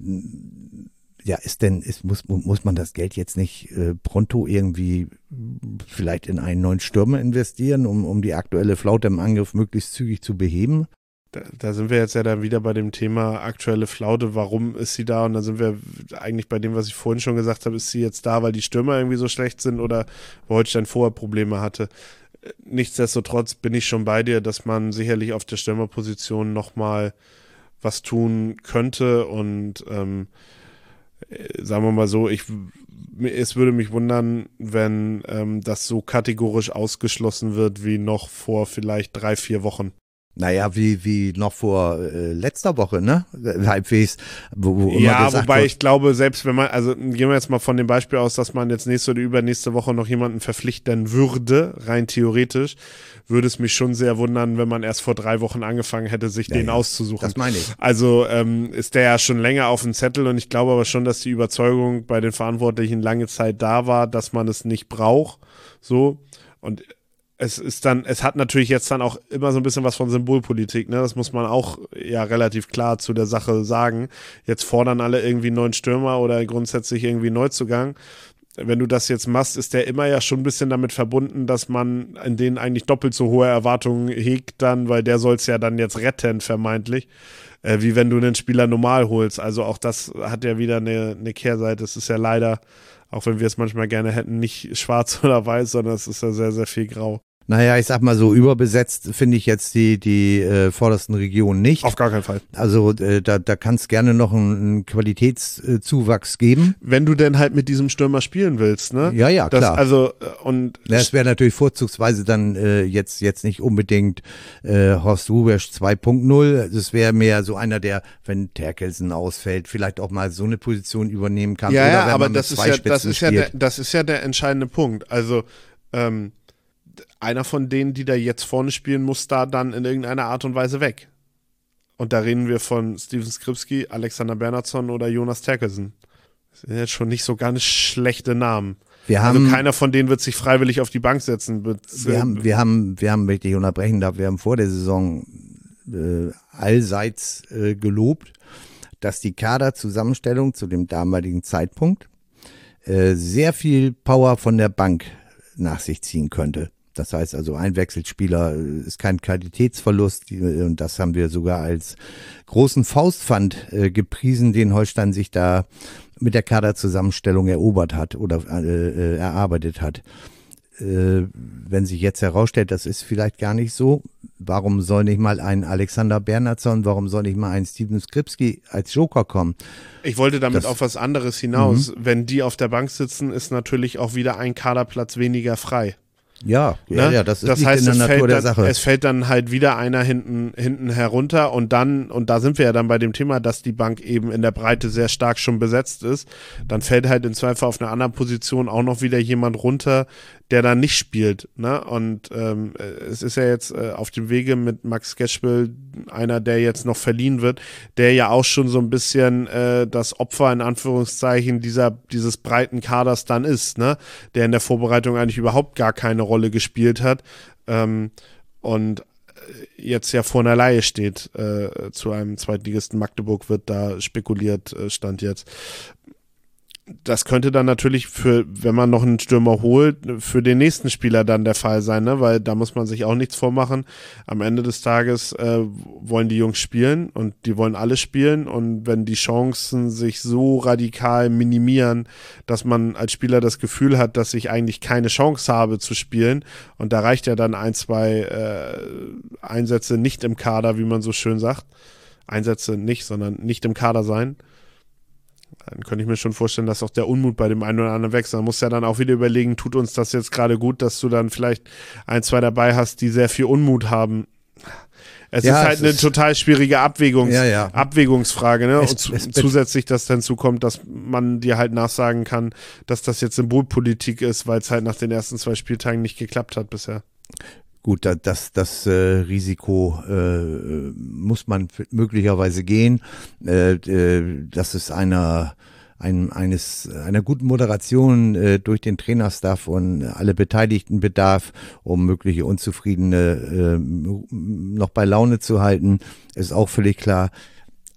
ja, ist denn, ist, muss, muss man das Geld jetzt nicht äh, pronto irgendwie vielleicht in einen neuen Stürmer investieren, um, um die aktuelle Flaute im Angriff möglichst zügig zu beheben? Da, da sind wir jetzt ja dann wieder bei dem Thema aktuelle Flaute, warum ist sie da? Und dann sind wir eigentlich bei dem, was ich vorhin schon gesagt habe, ist sie jetzt da, weil die Stürmer irgendwie so schlecht sind oder weil Holstein vorher Probleme hatte? Nichtsdestotrotz bin ich schon bei dir, dass man sicherlich auf der Stürmerposition nochmal was tun könnte und ähm, sagen wir mal so, ich, es würde mich wundern, wenn ähm, das so kategorisch ausgeschlossen wird wie noch vor vielleicht drei, vier Wochen. Naja, wie, wie noch vor äh, letzter Woche, ne? Halbwegs. Wo, wo immer ja, gesagt wobei wird, ich glaube, selbst wenn man, also gehen wir jetzt mal von dem Beispiel aus, dass man jetzt nächste oder übernächste Woche noch jemanden verpflichten würde, rein theoretisch, würde es mich schon sehr wundern, wenn man erst vor drei Wochen angefangen hätte, sich ja, den ja, auszusuchen. Das meine ich. Also ähm, ist der ja schon länger auf dem Zettel und ich glaube aber schon, dass die Überzeugung bei den Verantwortlichen lange Zeit da war, dass man es nicht braucht. So. Und es ist dann, es hat natürlich jetzt dann auch immer so ein bisschen was von Symbolpolitik, ne? Das muss man auch ja relativ klar zu der Sache sagen. Jetzt fordern alle irgendwie einen neuen Stürmer oder grundsätzlich irgendwie Neuzugang. Wenn du das jetzt machst, ist der immer ja schon ein bisschen damit verbunden, dass man in denen eigentlich doppelt so hohe Erwartungen hegt dann, weil der soll es ja dann jetzt retten, vermeintlich, äh, wie wenn du einen Spieler normal holst. Also auch das hat ja wieder eine, eine Kehrseite. Es ist ja leider, auch wenn wir es manchmal gerne hätten, nicht schwarz oder weiß, sondern es ist ja sehr, sehr viel grau. Naja, ich sag mal so, überbesetzt finde ich jetzt die, die äh, vordersten Regionen nicht. Auf gar keinen Fall. Also äh, da, da kann es gerne noch einen, einen Qualitätszuwachs geben. Wenn du denn halt mit diesem Stürmer spielen willst, ne? Ja, ja, das, klar. Also, und Ja, es wäre natürlich vorzugsweise dann äh, jetzt, jetzt nicht unbedingt äh, Horst Rubesch zwei Punkt null. Es wäre mehr so einer, der, wenn Terkelsen ausfällt, vielleicht auch mal so eine Position übernehmen kann. ja, oder ja, wenn aber man mit das ist zwei ja, Spitzen das ist ja, spielt. der, das ist ja der entscheidende Punkt. Also, ähm, einer von denen, die da jetzt vorne spielen, muss da dann in irgendeiner Art und Weise weg. Und da reden wir von Steven Skripski, Alexander Bernhardsson oder Jonas Terkelsen. Das sind jetzt schon nicht so ganz schlechte Namen. Wir also haben, keiner von denen wird sich freiwillig auf die Bank setzen. Wir haben, wir haben, wir haben, wenn ich dich unterbrechen darf, wir haben vor der Saison äh, allseits äh, gelobt, dass die Kaderzusammenstellung zu dem damaligen Zeitpunkt äh, sehr viel Power von der Bank nach sich ziehen könnte. Das heißt also, ein Wechselspieler ist kein Qualitätsverlust und das haben wir sogar als großen Faustpfand äh, gepriesen, den Holstein sich da mit der Kaderzusammenstellung erobert hat oder äh, erarbeitet hat. Äh, wenn sich jetzt herausstellt, das ist vielleicht gar nicht so, warum soll nicht mal ein Alexander Bernhardsson, warum soll nicht mal ein Steven Skripski als Joker kommen? Ich wollte damit das, auf was anderes hinaus. Mhm. Wenn die auf der Bank sitzen, ist natürlich auch wieder ein Kaderplatz weniger frei. Ja, ja, ne? ja, das ist das nicht heißt, in der es Natur fällt der dann, Sache. Es fällt dann halt wieder einer hinten, hinten herunter und dann, und da sind wir ja dann bei dem Thema, dass die Bank eben in der Breite sehr stark schon besetzt ist, dann fällt halt im Zweifel auf einer anderen Position auch noch wieder jemand runter, der da nicht spielt, ne? Und ähm, es ist ja jetzt äh, auf dem Wege mit Max Geschwil einer, der jetzt noch verliehen wird, der ja auch schon so ein bisschen äh, das Opfer in Anführungszeichen dieser dieses breiten Kaders dann ist, ne? Der in der Vorbereitung eigentlich überhaupt gar keine Rolle gespielt hat ähm, und jetzt ja vor einer Leihe steht äh, zu einem Zweitligisten. Magdeburg wird da spekuliert, äh, Stand jetzt. Das könnte dann natürlich für, wenn man noch einen Stürmer holt, für den nächsten Spieler dann der Fall sein, ne? Weil da muss man sich auch nichts vormachen. Am Ende des Tages äh, wollen die Jungs spielen und die wollen alle spielen und wenn die Chancen sich so radikal minimieren, dass man als Spieler das Gefühl hat, dass ich eigentlich keine Chance habe zu spielen und da reicht ja dann ein, zwei äh, Einsätze nicht im Kader, wie man so schön sagt. Einsätze nicht, sondern nicht im Kader sein. Dann könnte ich mir schon vorstellen, dass auch der Unmut bei dem einen oder anderen wächst. Man muss ja dann auch wieder überlegen, tut uns das jetzt gerade gut, dass du dann vielleicht ein, zwei dabei hast, die sehr viel Unmut haben. Es ja, ist halt es eine ist total schwierige Abwägungs ja, ja. Abwägungsfrage. Ne? Es, Und zu, es, zusätzlich, dass dann zukommt, dass man dir halt nachsagen kann, dass das jetzt Symbolpolitik ist, weil es halt nach den ersten zwei Spieltagen nicht geklappt hat bisher. Gut, das, das äh, Risiko äh, muss man möglicherweise gehen. Äh, äh, das ist einer, ein, eines, einer guten Moderation äh, durch den Trainerstaff und alle Beteiligten bedarf, um mögliche Unzufriedene äh, noch bei Laune zu halten, ist auch völlig klar.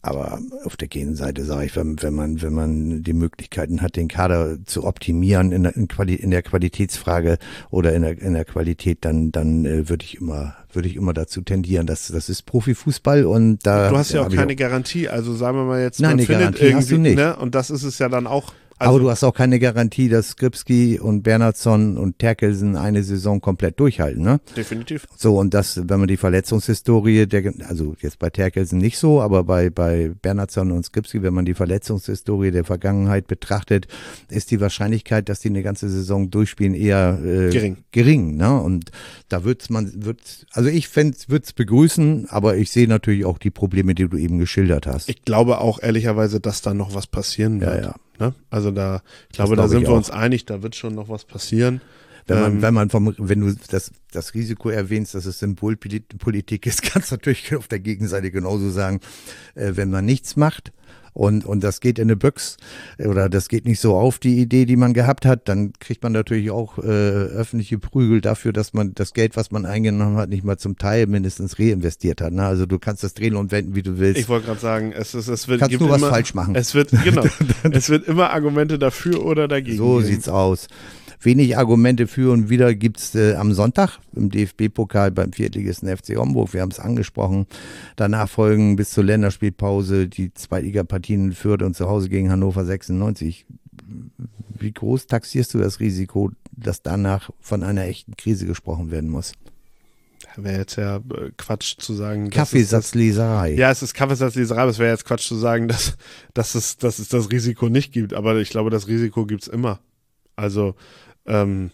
Aber auf der Gegenseite sage ich, wenn, wenn man wenn man die Möglichkeiten hat, den Kader zu optimieren in der, in Quali, in der Qualitätsfrage oder in der, in der Qualität, dann dann äh, würde ich immer würde ich immer dazu tendieren, dass das ist Profifußball und da. Du hast ja auch keine auch, Garantie, also sagen wir mal jetzt, nein, man eine findet Garantie irgendwie, hast du nicht. Ne? Und das ist es ja dann auch. Also, aber du hast auch keine Garantie, dass Skripski und Bernhardsson und Terkelsen eine Saison komplett durchhalten, ne? Definitiv. So, und das, wenn man die Verletzungshistorie, der, also jetzt bei Terkelsen nicht so, aber bei, bei Bernhardsson und Skripski, wenn man die Verletzungshistorie der Vergangenheit betrachtet, ist die Wahrscheinlichkeit, dass die eine ganze Saison durchspielen, eher äh, gering. gering, ne? Und da wird's man, wird, also ich fände, würde es begrüßen, aber ich sehe natürlich auch die Probleme, die du eben geschildert hast. Ich glaube auch ehrlicherweise, dass da noch was passieren wird. Ja, ja. Ne? Also da, ich glaube, glaube da sind ich wir auch. uns einig, da wird schon noch was passieren. Wenn man, Ähm, wenn man vom, wenn du das, das Risiko erwähnst, dass es Symbolpolitik ist, kannst du natürlich auf der Gegenseite genauso sagen, äh, wenn man nichts macht und, und das geht in eine Büchs oder das geht nicht so auf, die Idee, die man gehabt hat, dann kriegt man natürlich auch äh, öffentliche Prügel dafür, dass man das Geld, was man eingenommen hat, nicht mal zum Teil mindestens reinvestiert hat. Ne? Also du kannst das drehen und wenden, wie du willst. Ich wollte gerade sagen, es, ist, es wird kannst gibt nur was immer, falsch machen. Es wird, genau, es wird immer Argumente dafür oder dagegen So geben. sieht's aus. Wenig Argumente für und wider gibt's äh, am Sonntag im D F B-Pokal beim Viertligisten F C Homburg. Wir haben es angesprochen. Danach folgen bis zur Länderspielpause die Zweitligapartien in Fürth und zu Hause gegen Hannover sechsundneunzig. Wie groß taxierst du das Risiko, dass danach von einer echten Krise gesprochen werden muss? Wäre jetzt ja äh, Quatsch zu sagen. Kaffeesatzleserei. Ja, es ist Kaffeesatzleserei, aber es wäre jetzt Quatsch zu sagen, dass, dass, es, dass es das Risiko nicht gibt. Aber ich glaube, das Risiko gibt's immer. Also, ähm,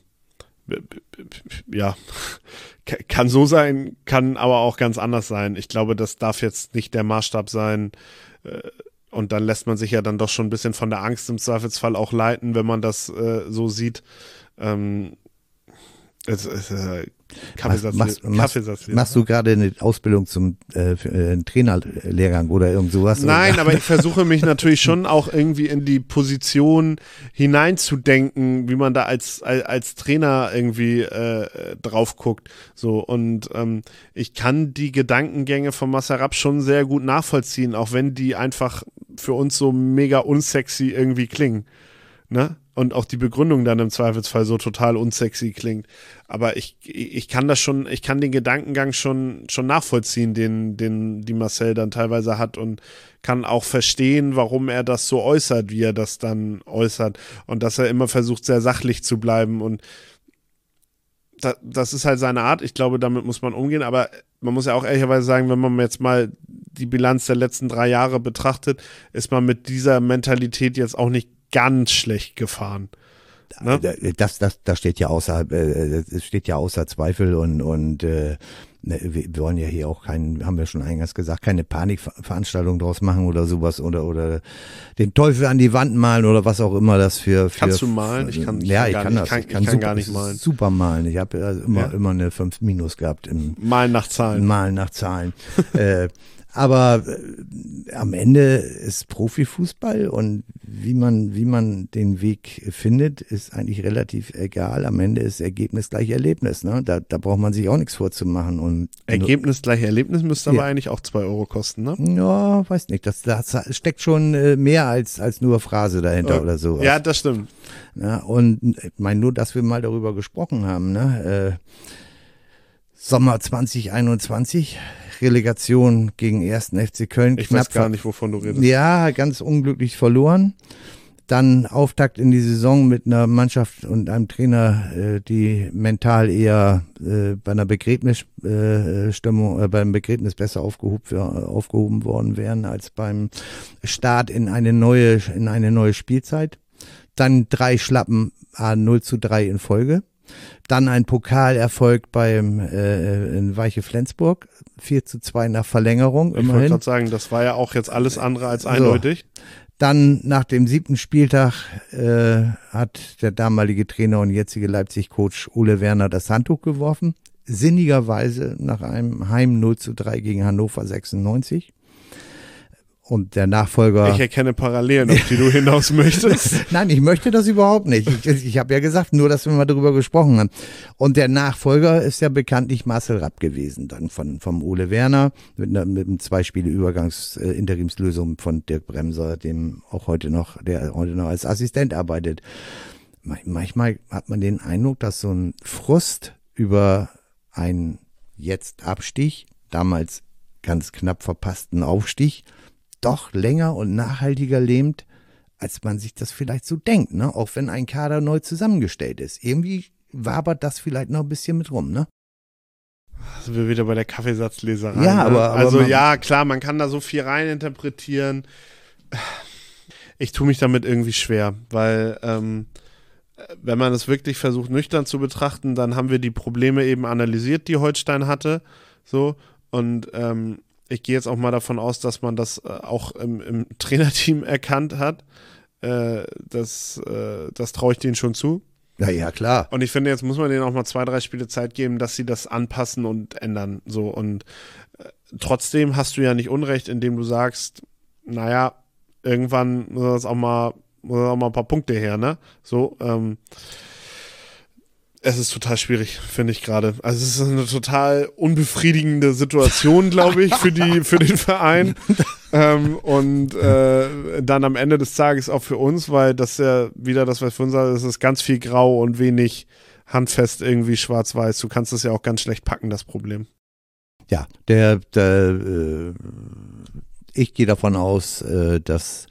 ja, kann so sein, kann aber auch ganz anders sein. Ich glaube, das darf jetzt nicht der Maßstab sein. Und dann lässt man sich ja dann doch schon ein bisschen von der Angst im Zweifelsfall auch leiten, wenn man das äh, so sieht. Ähm, es, es, äh, Kaffeesatz, machst, Kaffeesatz, machst, machst du gerade eine Ausbildung zum äh, für, äh, Trainerlehrgang oder irgend sowas? Nein, aber ich versuche mich natürlich schon auch irgendwie in die Position hineinzudenken, wie man da als als, als Trainer irgendwie äh, drauf guckt. So, und ähm, ich kann die Gedankengänge von Marcel Rapp schon sehr gut nachvollziehen, auch wenn die einfach für uns so mega unsexy irgendwie klingen. Ne? Und auch die Begründung dann im Zweifelsfall so total unsexy klingt. Aber ich, ich kann das schon, ich kann den Gedankengang schon, schon nachvollziehen, den, den die Marcel dann teilweise hat und kann auch verstehen, warum er das so äußert, wie er das dann äußert. Und dass er immer versucht, sehr sachlich zu bleiben. Und da, das ist halt seine Art. Ich glaube, damit muss man umgehen. Aber man muss ja auch ehrlicherweise sagen, wenn man jetzt mal die Bilanz der letzten drei Jahre betrachtet, ist man mit dieser Mentalität jetzt auch nicht ganz schlecht gefahren. Ne? Das, das, das steht ja außer, äh, das steht ja außer Zweifel und, und äh, wir wollen ja hier auch keinen, haben wir schon eingangs gesagt, keine Panikveranstaltung draus machen oder sowas oder oder den Teufel an die Wand malen oder was auch immer das für. für Kannst du malen? Ich kann, ich ja, kann ich gar kann nicht, das. Ich kann, ich kann, ich kann super, gar nicht malen. Super malen. Ich habe also immer ja. immer eine fünf Minus gehabt im Malen nach Zahlen. Malen nach Zahlen. äh, Aber äh, am Ende ist Profifußball und wie man, wie man den Weg findet, ist eigentlich relativ egal. Am Ende ist Ergebnis gleich Erlebnis. Ne? Da, da braucht man sich auch nichts vorzumachen. Und Ergebnis gleich Erlebnis müsste ja. aber eigentlich auch zwei Euro kosten, ne? Ja, weiß nicht. Das, das steckt schon äh, mehr als, als nur Phrase dahinter oh. oder so. Ja, das stimmt. Ja, und ich meine, nur, dass wir mal darüber gesprochen haben, ne? Äh, Sommer zwanzig einundzwanzig, Relegation gegen ersten F C Köln. Ich weiß gar nicht, wovon du redest. Ja, ganz unglücklich verloren. Dann Auftakt in die Saison mit einer Mannschaft und einem Trainer, äh, die mental eher äh, bei einer Begräbnisstimmung, äh, beim Begräbnis besser aufgehoben, aufgehoben worden wären als beim Start in eine neue, in eine neue Spielzeit. Dann drei Schlappen, ah, null zu drei in Folge. Dann ein Pokalerfolg beim äh, in Weiche Flensburg, vier zu zwei nach Verlängerung. Ich wollte gerade sagen, das war ja auch jetzt alles andere als eindeutig. So. Dann nach dem siebten Spieltag äh, hat der damalige Trainer und jetzige Leipzig-Coach Ole Werner das Handtuch geworfen. Sinnigerweise nach einem Heim null zu drei gegen Hannover sechsundneunzig. Und der Nachfolger. Ich erkenne Parallelen, auf die du hinaus möchtest. Nein, ich möchte das überhaupt nicht. Ich, ich habe ja gesagt, nur, dass wir mal darüber gesprochen haben. Und der Nachfolger ist ja bekanntlich Marcel Rapp gewesen, dann von vom Ole Werner mit einer mit einem zwei Spiele Übergangs-Interimslösung von Dirk Bremser, dem auch heute noch, der heute noch als Assistent arbeitet. Manchmal hat man den Eindruck, dass so ein Frust über einen jetzt Abstieg, damals ganz knapp verpassten Aufstieg, doch länger und nachhaltiger lebt, als man sich das vielleicht so denkt, ne? Auch wenn ein Kader neu zusammengestellt ist. Irgendwie wabert das vielleicht noch ein bisschen mit rum, ne? Sind wir wieder bei der Kaffeesatzleserei. Ja, ne? aber, aber Also man, ja, klar, man kann da so viel reininterpretieren. Ich tue mich damit irgendwie schwer, weil ähm, wenn man es wirklich versucht, nüchtern zu betrachten, dann haben wir die Probleme eben analysiert, die Holstein hatte. So, und ähm, ich gehe jetzt auch mal davon aus, dass man das äh, auch im, im Trainerteam erkannt hat. Äh, das äh, das traue ich denen schon zu. Ja, ja, klar. Und ich finde, jetzt muss man denen auch mal zwei, drei Spiele Zeit geben, dass sie das anpassen und ändern. So, und äh, trotzdem hast du ja nicht Unrecht, indem du sagst, naja, irgendwann muss das auch mal, muss das auch mal ein paar Punkte her, ne? So, ähm, es ist total schwierig, finde ich gerade. Also es ist eine total unbefriedigende Situation, glaube ich, für die, für den Verein. ähm, und äh, dann am Ende des Tages auch für uns, weil das ja wieder das, was für uns sagt, es ist ganz viel grau und wenig handfest irgendwie schwarz-weiß. Du kannst das ja auch ganz schlecht packen, das Problem. Ja, der, der äh, ich gehe davon aus, äh, dass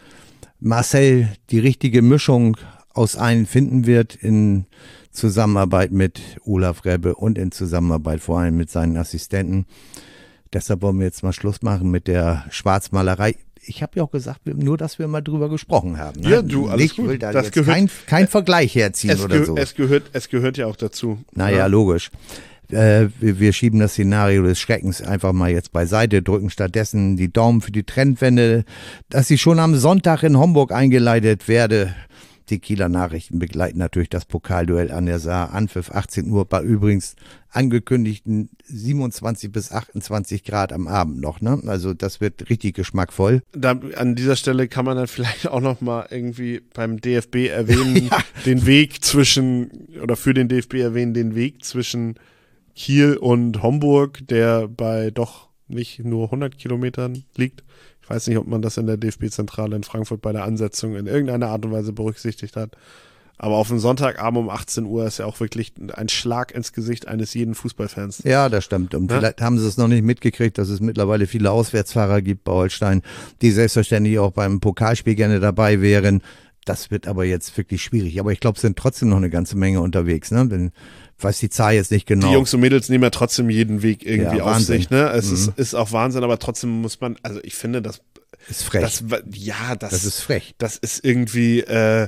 Marcel die richtige Mischung aus allen finden wird in Zusammenarbeit mit Olaf Rebbe und in Zusammenarbeit vor allem mit seinen Assistenten. Deshalb wollen wir jetzt mal Schluss machen mit der Schwarzmalerei. Ich habe ja auch gesagt, nur, dass wir mal drüber gesprochen haben. Ne? Ja, du, alles ich gut. will da Das jetzt gehört, kein, kein Vergleich herziehen es oder ge- so. Es gehört, es gehört ja auch dazu. Naja, ja. logisch. Äh, wir, wir schieben das Szenario des Schreckens einfach mal jetzt beiseite, drücken stattdessen die Daumen für die Trendwende, dass sie schon am Sonntag in Homburg eingeleitet werde. Die Kieler Nachrichten begleiten natürlich das Pokalduell an der Saar. Anpfiff achtzehn Uhr bei übrigens angekündigten siebenundzwanzig bis achtundzwanzig Grad am Abend noch. Ne? Also das wird richtig geschmackvoll. Da, an dieser Stelle kann man dann vielleicht auch noch mal irgendwie beim D F B erwähnen, ja. den Weg zwischen, oder für den D F B erwähnen, den Weg zwischen Kiel und Homburg, der bei doch nicht nur hundert Kilometern liegt. Ich weiß nicht, ob man das in der D F B-Zentrale in Frankfurt bei der Ansetzung in irgendeiner Art und Weise berücksichtigt hat. Aber auf einen Sonntagabend um achtzehn Uhr ist ja auch wirklich ein Schlag ins Gesicht eines jeden Fußballfans. Ja, das stimmt. Und ja? vielleicht haben sie es noch nicht mitgekriegt, dass es mittlerweile viele Auswärtsfahrer gibt bei Holstein, die selbstverständlich auch beim Pokalspiel gerne dabei wären. Das wird aber jetzt wirklich schwierig. Aber ich glaube, es sind trotzdem noch eine ganze Menge unterwegs. Ne? Denn ich weiß die Zahl jetzt nicht genau. Die Jungs und Mädels nehmen ja trotzdem jeden Weg irgendwie ja, auf sich. Ne? Es mhm. ist, ist auch Wahnsinn, aber trotzdem muss man, also ich finde, das ist frech. Das, ja, das, das ist frech. Das ist irgendwie, äh,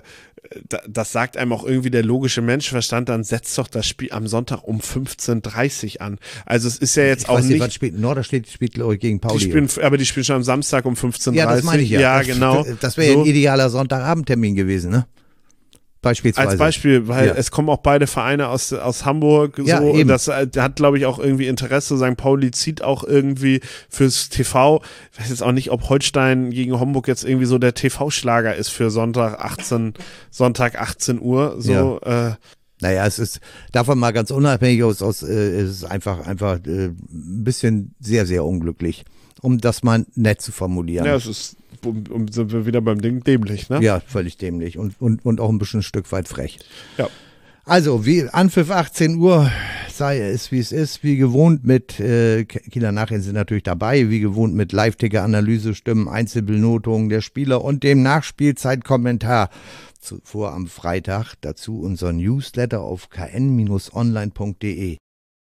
das sagt einem auch irgendwie der logische Menschenverstand, dann setzt doch das Spiel am Sonntag um fünfzehn Uhr dreißig an. Also es ist ja jetzt ich auch weiß nicht... nicht, was spielt Norderstedt spielt, glaube ich, gegen Pauli. Die spielen, aber die spielen schon am Samstag um fünfzehn Uhr dreißig. Ja, das meine ich ja. Ja, das, genau. Das wäre so. ein idealer Sonntagabendtermin gewesen, ne? Beispielsweise. Als Beispiel, weil ja. es kommen auch beide Vereine aus, aus Hamburg. So, ja, eben. Und das hat, glaube ich, auch irgendwie Interesse. Sankt Pauli zieht auch irgendwie fürs T V. Ich weiß jetzt auch nicht, ob Holstein gegen Homburg jetzt irgendwie so der T V-Schlager ist für Sonntag achtzehn, Sonntag achtzehn Uhr. So, ja. äh, Naja, es ist davon mal ganz unabhängig aus, aus äh, es ist einfach, einfach äh, ein bisschen sehr, sehr unglücklich, um das mal nett zu formulieren. Ja, es ist Um, um, sind wir wieder beim Ding dämlich, ne? Ja, völlig dämlich und, und, und auch ein bisschen ein Stück weit frech. Ja. Also, wie Anpfiff achtzehn Uhr, sei es wie es ist, wie gewohnt mit, äh, Kieler Nachrichten sind natürlich dabei, wie gewohnt mit Live-Ticker-Analyse, Stimmen, Einzelbenotungen der Spieler und dem Nachspielzeit-Kommentar. Zuvor am Freitag dazu unser Newsletter auf k n Bindestrich online punkt d e.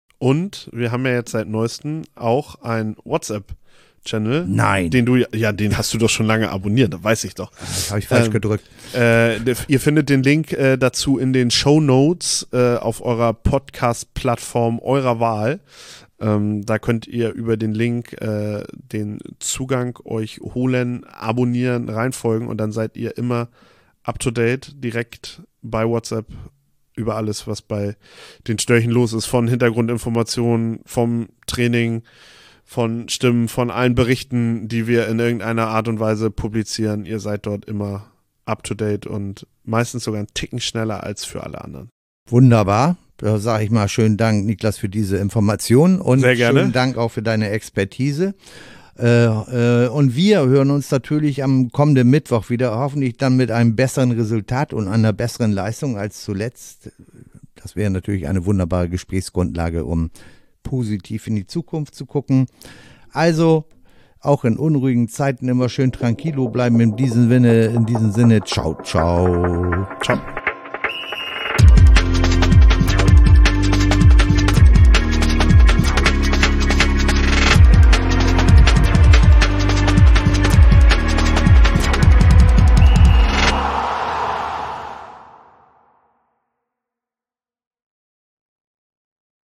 Und wir haben ja jetzt seit neuestem auch ein WhatsApp Channel. Nein. Den du, ja, den hast du doch schon lange abonniert, das weiß ich doch. Das habe ich falsch ähm, gedrückt. Äh, ihr findet den Link äh, dazu in den Shownotes äh, auf eurer Podcast-Plattform eurer Wahl. Ähm, da könnt ihr über den Link äh, den Zugang euch holen, abonnieren, reinfolgen und dann seid ihr immer up to date, direkt bei WhatsApp über alles, was bei den Störchen los ist, von Hintergrundinformationen, vom Training von Stimmen, von allen Berichten, die wir in irgendeiner Art und Weise publizieren. Ihr seid dort immer up to date und meistens sogar einen Ticken schneller als für alle anderen. Wunderbar. Da sage ich mal schönen Dank, Niklas, für diese Informationen und Sehr gerne. Schönen Dank auch für deine Expertise. Äh, äh, und wir hören uns natürlich am kommenden Mittwoch wieder, hoffentlich dann mit einem besseren Resultat und einer besseren Leistung als zuletzt. Das wäre natürlich eine wunderbare Gesprächsgrundlage, um positiv in die Zukunft zu gucken. Also auch in unruhigen Zeiten immer schön tranquilo bleiben. In diesem Sinne, in diesem Sinne, ciao, ciao. Ciao.